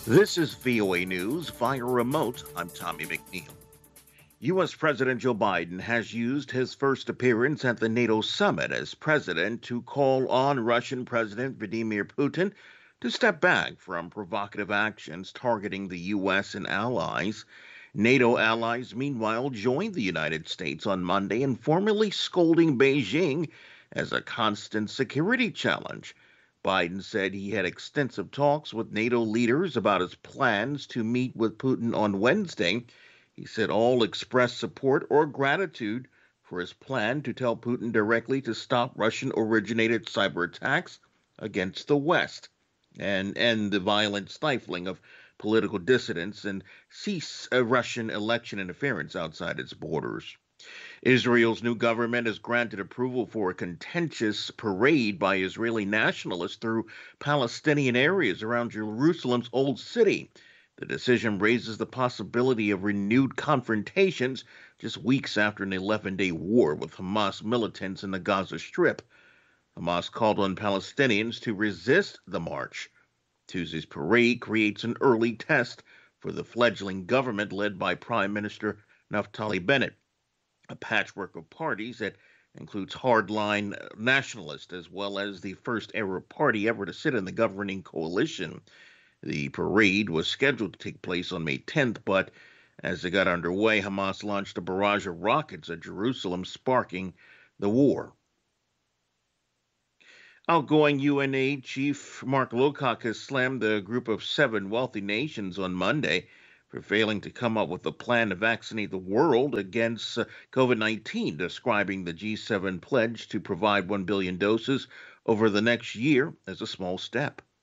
This is VOA News via remote. I'm Tommy McNeil. U.S. President Joe Biden has used his first appearance at the NATO summit as president to call on Russian President Vladimir Putin to step back from provocative actions targeting the U.S. and allies. NATO allies, meanwhile, joined the United States on Monday in formally scolding Beijing as a constant security challenge. Biden said he had extensive talks with NATO leaders about his plans to meet with Putin on Wednesday. He said all expressed support or gratitude for his plan to tell Putin directly to stop Russian originated cyber attacks against the West and end the violent stifling of political dissidents and cease Russian election interference outside its borders. Israel's new government has granted approval for a contentious parade by Israeli nationalists through Palestinian areas around Jerusalem's Old City. The decision raises the possibility of renewed confrontations just weeks after an 11-day war with Hamas militants in the Gaza Strip. Hamas called on Palestinians to resist the march. Tuesday's parade creates an early test for the fledgling government led by Prime Minister Naftali Bennett, a patchwork of parties that includes hardline nationalists as well as the first Arab party ever to sit in the governing coalition. The parade was scheduled to take place on May 10th, but as it got underway, Hamas launched a barrage of rockets at Jerusalem, sparking the war. Outgoing UNAID chief Mark Lowcock has slammed the group of seven wealthy nations on Monday for failing to come up with a plan to vaccinate the world against COVID-19, describing the G7 pledge to provide 1 billion doses over the next year as a small step.